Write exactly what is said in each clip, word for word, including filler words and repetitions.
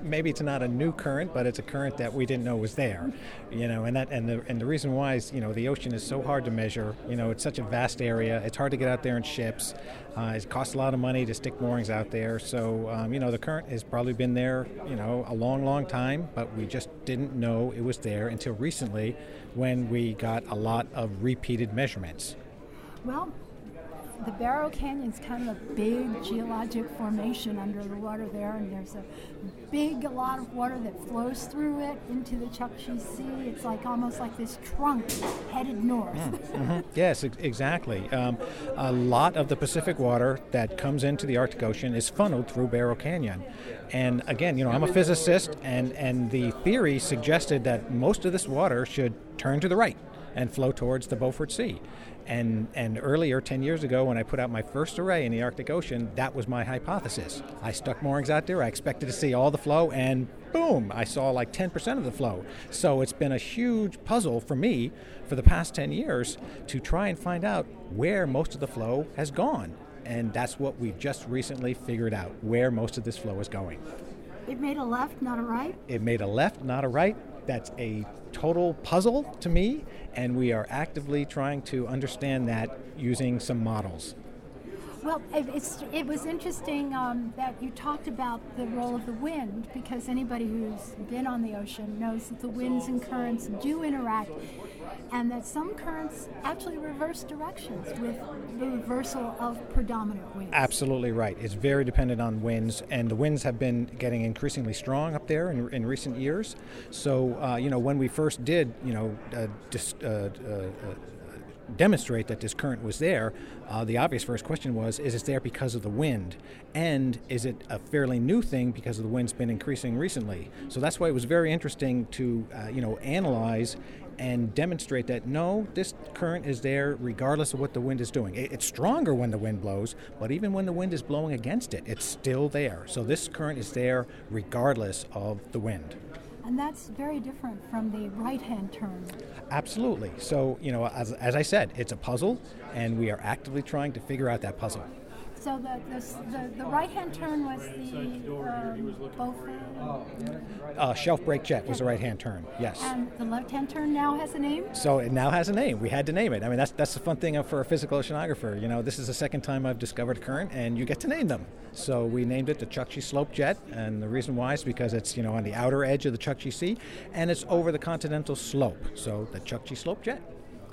maybe it's not a new current, but it's a current that we didn't know was there. You know, and that and the and the reason why is, you know, the ocean is so hard to measure. You know, it's such a vast area. It's hard to get out there in ships. Uh, it costs a lot of money to stick moorings out there. So, um, you know, the current has probably been there, you know, a long, long time, but we just didn't know it was there until recently when we got a lot of repeated measurements. Well, the Barrow Canyon's kind of a big geologic formation under the water there, and there's a big a lot of water that flows through it into the Chukchi Sea. It's like almost like this trunk headed north. Mm-hmm. Yes, ex- exactly. Um, a lot of the Pacific water that comes into the Arctic Ocean is funneled through Barrow Canyon. And again, you know, I'm a physicist, and, and the theory suggested that most of this water should turn to the right and flow towards the Beaufort Sea. And and earlier, ten years ago, when I put out my first array in the Arctic Ocean, that was my hypothesis. I stuck moorings out there. I expected to see all the flow, and boom, I saw like ten percent of the flow. So it's been a huge puzzle for me for the past ten years to try and find out where most of the flow has gone. And that's what we've just recently figured out, where most of this flow is going. It made a left, not a right? It made a left, not a right. That's a total puzzle to me, and we are actively trying to understand that using some models. Well, it, it's, it was interesting um, that you talked about the role of the wind, because anybody who's been on the ocean knows that the winds and currents do interact, and that some currents actually reverse directions with the reversal of predominant winds. Absolutely right. It's very dependent on winds, and the winds have been getting increasingly strong up there in, in recent years. So, uh, you know, when we first did, you know, uh, dis, uh, uh, uh, demonstrate that this current was there, uh, the obvious first question was, is it there because of the wind? And is it a fairly new thing because of the wind's been increasing recently? So that's why it was very interesting to, uh, you know, analyze and demonstrate that, no, this current is there regardless of what the wind is doing. It, it's stronger when the wind blows, but even when the wind is blowing against it, it's still there. So this current is there regardless of the wind. And that's very different from the right-hand turn. Absolutely. So, you know, as, as I said, it's a puzzle, and we are actively trying to figure out that puzzle. So the the, the, the right-hand turn was the um, Beaufort? Uh, shelf break jet was the right-hand turn, yes. And the left-hand turn now has a name? So it now has a name. We had to name it. I mean, that's that's the fun thing for a physical oceanographer. You know, this is the second time I've discovered a current, and you get to name them. So we named it the Chukchi Slope Jet, and the reason why is because it's, you know, on the outer edge of the Chukchi Sea, and it's over the continental slope. So the Chukchi Slope Jet.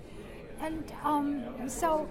And um, so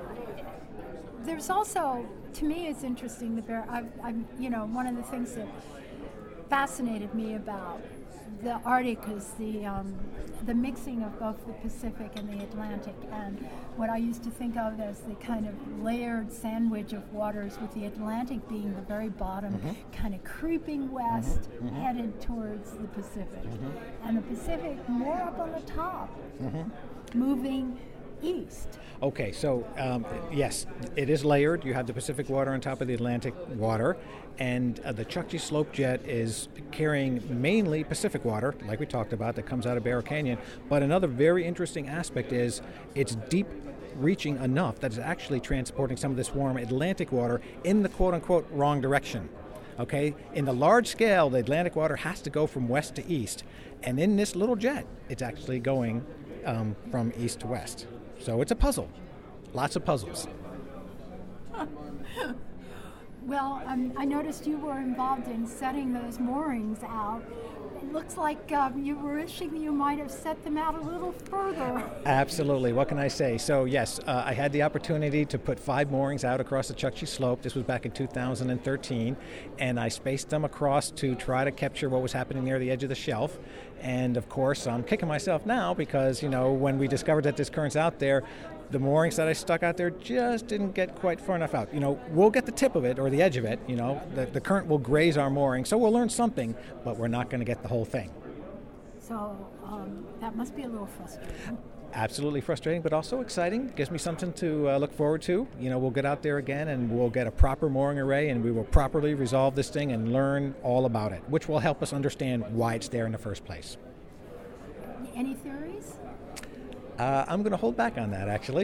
there's also, to me, it's interesting. The bear. I've, I'm, you know, one of the things that fascinated me about the Arctic is the um, the mixing of both the Pacific and the Atlantic, and what I used to think of as the kind of layered sandwich of waters, with the Atlantic being the very bottom, mm-hmm. kind of creeping west, mm-hmm. headed towards the Pacific, mm-hmm. and the Pacific more up on the top, mm-hmm. moving east. Okay, so um, yes, it is layered. You have the Pacific water on top of the Atlantic water, and uh, the Chukchi Slope Jet is carrying mainly Pacific water, like we talked about, that comes out of Barrow Canyon. But another very interesting aspect is it's deep reaching enough that it's actually transporting some of this warm Atlantic water in the quote-unquote wrong direction. Okay, in the large scale, the Atlantic water has to go from west to east, and in this little jet, it's actually going um, from east to west. So it's a puzzle. Lots of puzzles. Well, um, I noticed you were involved in setting those moorings out. It looks like um, you were wishing you might have set them out a little further. Absolutely. What can I say? So, yes, uh, I had the opportunity to put five moorings out across the Chukchi Slope. This was back in two thousand thirteen, and I spaced them across to try to capture what was happening near the edge of the shelf. And, of course, I'm kicking myself now because, you know, when we discovered that this current's out there, the moorings that I stuck out there just didn't get quite far enough out. You know, we'll get the tip of it or the edge of it, you know, the, the current will graze our mooring, so we'll learn something, but we're not going to get the whole thing. So um, that must be a little frustrating. Absolutely frustrating, but also exciting. Gives me something to uh, look forward to. You know, we'll get out there again and we'll get a proper mooring array and we will properly resolve this thing and learn all about it, which will help us understand why it's there in the first place. Any theories? Uh, I'm going to hold back on that, actually.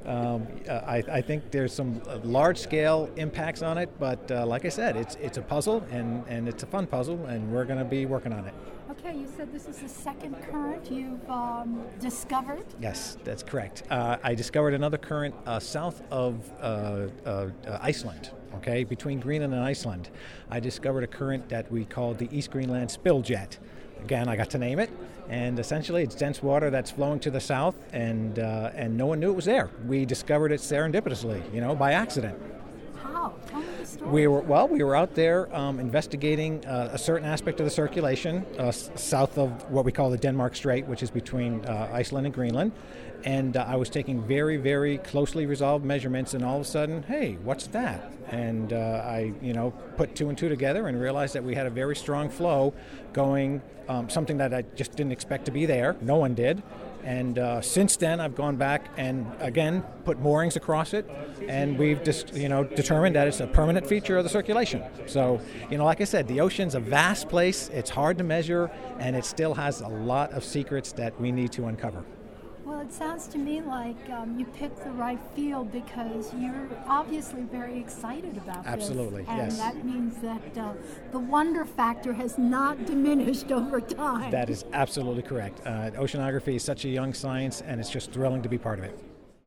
Um, uh, I, I think there's some uh, large-scale impacts on it, but uh, like I said, it's it's a puzzle, and, and it's a fun puzzle, and we're going to be working on it. Okay, you said this is the second current you've um, discovered? Yes, that's correct. Uh, I discovered another current uh, south of uh, uh, uh, Iceland, okay, between Greenland and Iceland. I discovered a current that we called the East Greenland Spill Jet. Again, I got to name it, and essentially it's dense water that's flowing to the south, and uh, and no one knew it was there. We discovered it serendipitously, you know, by accident. How? Tell me the story. We were well. We were out there um, investigating uh, a certain aspect of the circulation uh, s- south of what we call the Denmark Strait, which is between uh, Iceland and Greenland. And uh, I was taking very, very closely resolved measurements, and all of a sudden, hey, what's that? And uh, I, you know, put two and two together and realized that we had a very strong flow going, um, something that I just didn't expect to be there. No one did. And uh, since then, I've gone back and, again, put moorings across it, and we've just, you know, determined that it's a permanent feature of the circulation. So, you know, like I said, the ocean's a vast place. It's hard to measure, and it still has a lot of secrets that we need to uncover. Well, it sounds to me like um, you picked the right field because you're obviously very excited about Absolutely, this. And yes. that means that uh, the wonder factor has not diminished over time. That is absolutely correct. Uh, oceanography is such a young science, and it's just thrilling to be part of it.